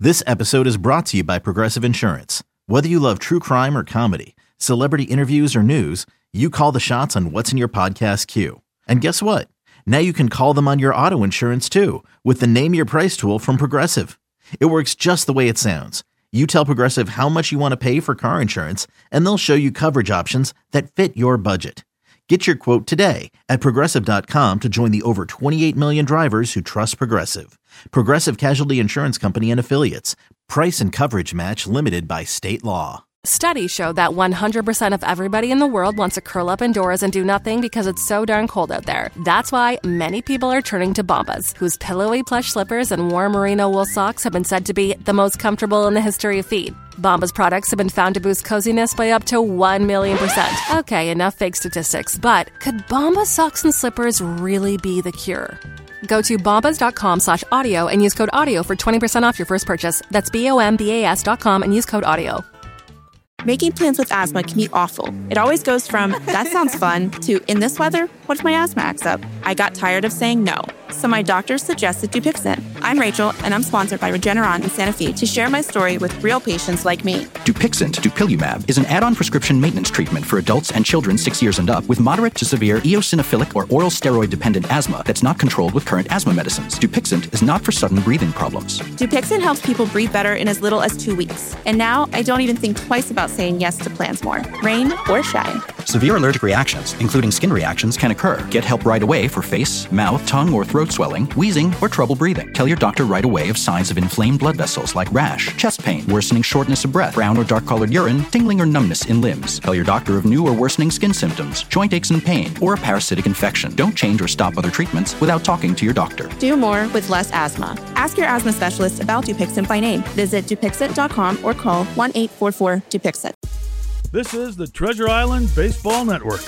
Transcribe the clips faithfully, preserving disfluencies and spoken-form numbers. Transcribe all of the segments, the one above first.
This episode is brought to you by Progressive Insurance. Whether you love true crime or comedy, celebrity interviews or news, you call the shots on what's in your podcast queue. And guess what? Now you can call them on your auto insurance too with the Name Your Price tool from Progressive. It works just the way it sounds. You tell Progressive how much you want to pay for car insurance, and they'll show you coverage options that fit your budget. Get your quote today at Progressive dot com to join the over twenty-eight million drivers who trust Progressive. Progressive Casualty Insurance Company and Affiliates. Price and coverage match limited by state law. Studies show that one hundred percent of everybody in the world wants to curl up indoors and do nothing because it's so darn cold out there. That's why many people are turning to Bombas, whose pillowy plush slippers and warm merino wool socks have been said to be the most comfortable in the history of feet. Bombas products have been found to boost coziness by up to one million percent. Okay, enough fake statistics, but could Bombas socks and slippers really be the cure? Go to bombas.com slash audio and use code audio for twenty percent off your first purchase. That's B O M B A S dot com and use code audio. Making plans with asthma can be awful. It always goes from, that sounds fun, to, in this weather, what if my asthma acts up? I got tired of saying no, so my doctor suggested Dupixent. I'm Rachel, and I'm sponsored by Regeneron in Santa Fe to share my story with real patients like me. Dupixent, dupilumab, is an add-on prescription maintenance treatment for adults and children six years and up with moderate to severe eosinophilic or oral steroid-dependent asthma that's not controlled with current asthma medicines. Dupixent is not for sudden breathing problems. Dupixent helps people breathe better in as little as two weeks. And now, I don't even think twice about saying yes to plans more, rain or shine. Severe allergic reactions, including skin reactions, can occur. Get help right away for face, mouth, tongue, or throat swelling, wheezing, or trouble breathing. Tell your doctor right away of signs of inflamed blood vessels like rash, chest pain, worsening shortness of breath, brown or dark-colored urine, tingling or numbness in limbs. Tell your doctor of new or worsening skin symptoms, joint aches and pain, or a parasitic infection. Don't change or stop other treatments without talking to your doctor. Do more with less asthma. Ask your asthma specialist about Dupixent by name. Visit Dupixent dot com or call one eight four four Dupixent. This is the Treasure Island Baseball Network.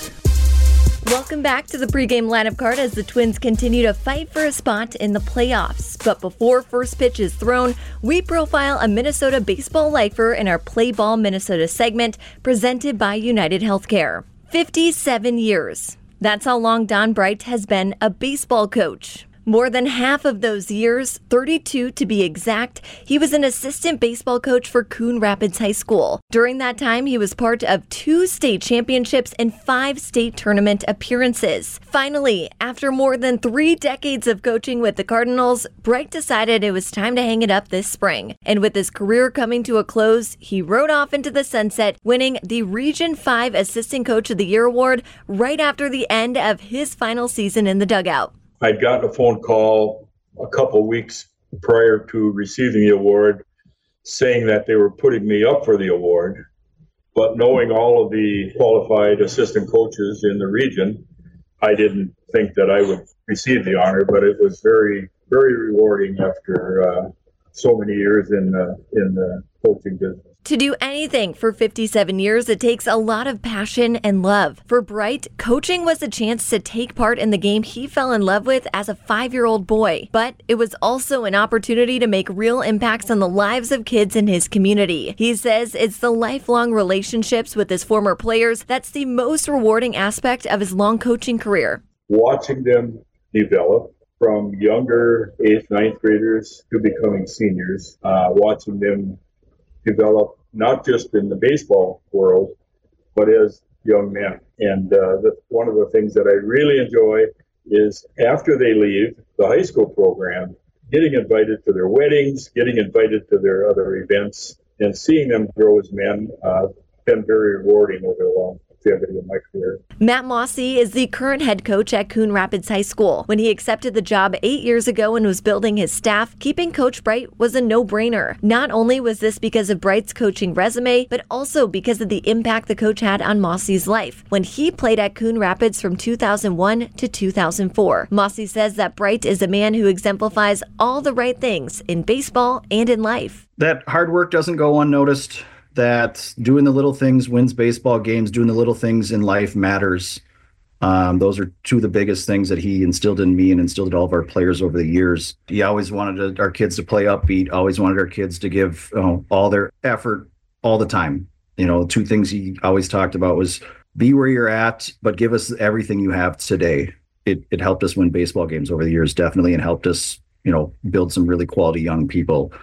Welcome back to the pregame lineup card as the Twins continue to fight for a spot in the playoffs. But before first pitch is thrown, we profile a Minnesota baseball lifer in our Play Ball Minnesota segment presented by United Healthcare. fifty-seven years. That's how long Don Bright has been a baseball coach. More than half of those years, thirty-two to be exact, he was an assistant baseball coach for Coon Rapids High School. During that time, he was part of two state championships and five state tournament appearances. Finally, after more than three decades of coaching with the Cardinals, Bright decided it was time to hang it up this spring. And with his career coming to a close, he rode off into the sunset, winning the Region five Assistant Coach of the Year award right after the end of his final season in the dugout. I'd gotten a phone call a couple weeks prior to receiving the award saying that they were putting me up for the award. But knowing all of the qualified assistant coaches in the region, I didn't think that I would receive the honor, but it was very, very rewarding after uh, so many years in the, in the coaching business. To do anything for fifty-seven years, it takes a lot of passion and love. For Bright, coaching was a chance to take part in the game he fell in love with as a five-year-old boy. But it was also an opportunity to make real impacts on the lives of kids in his community. He says it's the lifelong relationships with his former players that's the most rewarding aspect of his long coaching career. Watching them develop from younger eighth, ninth graders to becoming seniors, uh, watching them develop not just in the baseball world, but as young men. And uh, the, one of the things that I really enjoy is after they leave the high school program, getting invited to their weddings, getting invited to their other events, and seeing them grow as men uh, been very rewarding over the long longevity of my career. Matt Mossy is the current head coach at Coon Rapids High School. When he accepted the job eight years ago and was building his staff, keeping Coach Bright was a no-brainer. Not only was this because of Bright's coaching resume, but also because of the impact the coach had on Mossy's life when he played at Coon Rapids from two thousand one to two thousand four. Mossy says that Bright is a man who exemplifies all the right things in baseball and in life. That hard work doesn't go unnoticed. That doing the little things wins baseball games, doing the little things in life matters. Um, those are two of the biggest things that he instilled in me and instilled in all of our players over the years. He always wanted to, our kids to play upbeat, always wanted our kids to give you know, all their effort all the time. You know, two things he always talked about was be where you're at, but give us everything you have today. It, it helped us win baseball games over the years, definitely, and helped us, you know, build some really quality young people.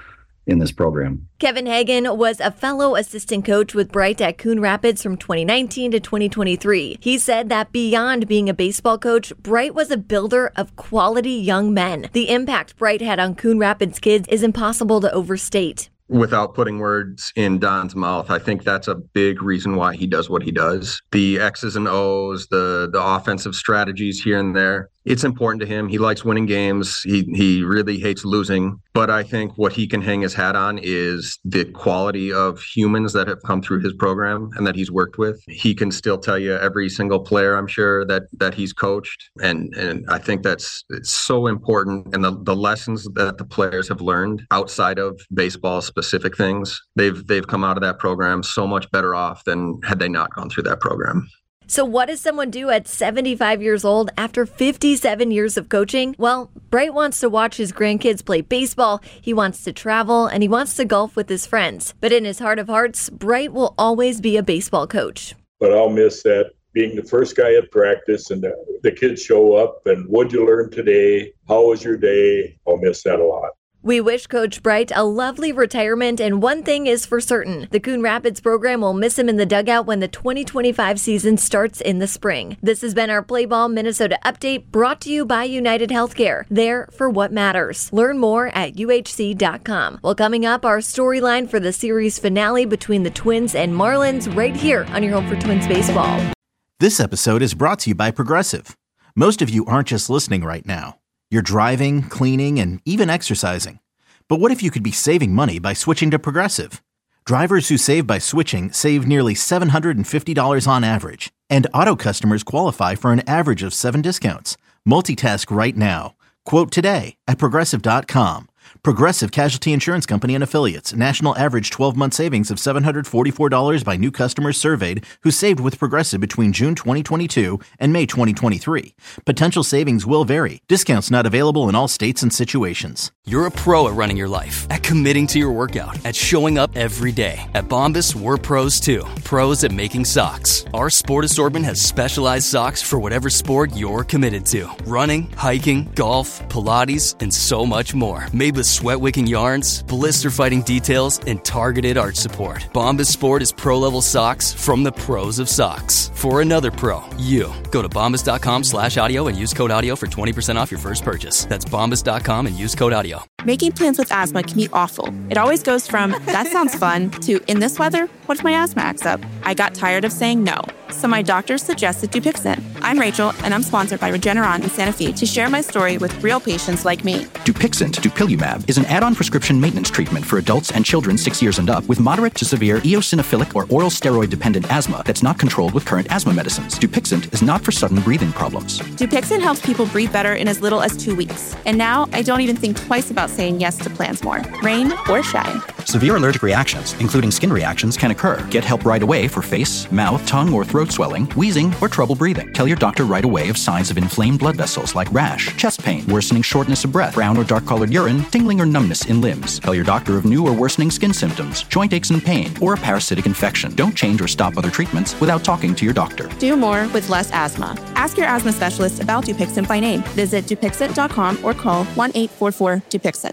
in this program. Kevin Hagen was a fellow assistant coach with Bright at Coon Rapids from twenty nineteen to twenty twenty-three. He said that beyond being a baseball coach, Bright was a builder of quality young men. The impact Bright had on Coon Rapids kids is impossible to overstate. Without putting words in Don's mouth, I think that's a big reason why he does what he does. The X's and O's, the the offensive strategies here and there. It's important to him. He likes winning games. He he really hates losing. But I think what he can hang his hat on is the quality of humans that have come through his program and that he's worked with. He can still tell you every single player, I'm sure, that that he's coached. And and I think that's it's so important. And the, the lessons that the players have learned outside of baseball specific things, they've they've come out of that program so much better off than had they not gone through that program. So what does someone do at seventy-five years old after fifty-seven years of coaching? Well, Bright wants to watch his grandkids play baseball, he wants to travel, and he wants to golf with his friends. But in his heart of hearts, Bright will always be a baseball coach. But I'll miss that, being the first guy at practice and the, the kids show up and what'd you learn today? How was your day? I'll miss that a lot. We wish Coach Bright a lovely retirement, and one thing is for certain. The Coon Rapids program will miss him in the dugout when the twenty twenty-five season starts in the spring. This has been our Play Ball Minnesota update, brought to you by United Healthcare. There for what matters. Learn more at U H C dot com. Well, coming up, our storyline for the series finale between the Twins and Marlins right here on your home for Twins baseball. This episode is brought to you by Progressive. Most of you aren't just listening right now. You're driving, cleaning, and even exercising. But what if you could be saving money by switching to Progressive? Drivers who save by switching save nearly seven hundred fifty dollars on average. And auto customers qualify for an average of seven discounts. Multitask right now. Quote today at Progressive dot com. Progressive Casualty Insurance Company and Affiliates. National average twelve-month savings of seven hundred forty-four dollars by new customers surveyed who saved with Progressive between June twenty twenty-two and May twenty twenty-three. Potential savings will vary. Discounts not available in all states and situations. You're a pro at running your life, at committing to your workout, at showing up every day. At Bombas, we're pros too. Pros at making socks. Our sport assortment has specialized socks for whatever sport you're committed to. Running, hiking, golf, Pilates, and so much more. Made with sweat-wicking yarns, blister-fighting details, and targeted arch support. Bombas Sport is pro-level socks from the pros of socks. For another pro, you. Go to bombas.com slash audio and use code audio for twenty percent off your first purchase. That's bombas dot com and use code audio. Making plans with asthma can be awful. It always goes from, that sounds fun, to, in this weather, what if my asthma acts up? I got tired of saying no, so my doctor suggested Dupixent. I'm Rachel, and I'm sponsored by Regeneron in Santa Fe to share my story with real patients like me. Dupixent, dupilumab, is an add-on prescription maintenance treatment for adults and children six years and up with moderate to severe eosinophilic or oral steroid-dependent asthma that's not controlled with current asthma medicines. Dupixent is not for sudden breathing problems. Dupixent helps people breathe better in as little as two weeks. And now I don't even think twice about saying yes to plans more, rain or shine. Severe allergic reactions, including skin reactions, can occur. Get help right away for face, mouth, tongue, or throat swelling, wheezing, or trouble breathing. Tell your doctor right away of signs of inflamed blood vessels like rash, chest pain, worsening shortness of breath, brown or dark-colored urine, tingling or numbness in limbs. Tell your doctor of new or worsening skin symptoms, joint aches and pain, or a parasitic infection. Don't change or stop other treatments without talking to your doctor. Do more with less asthma. Ask your asthma specialist about Dupixent by name. Visit Dupixent dot com or call one eight four four Dupixent.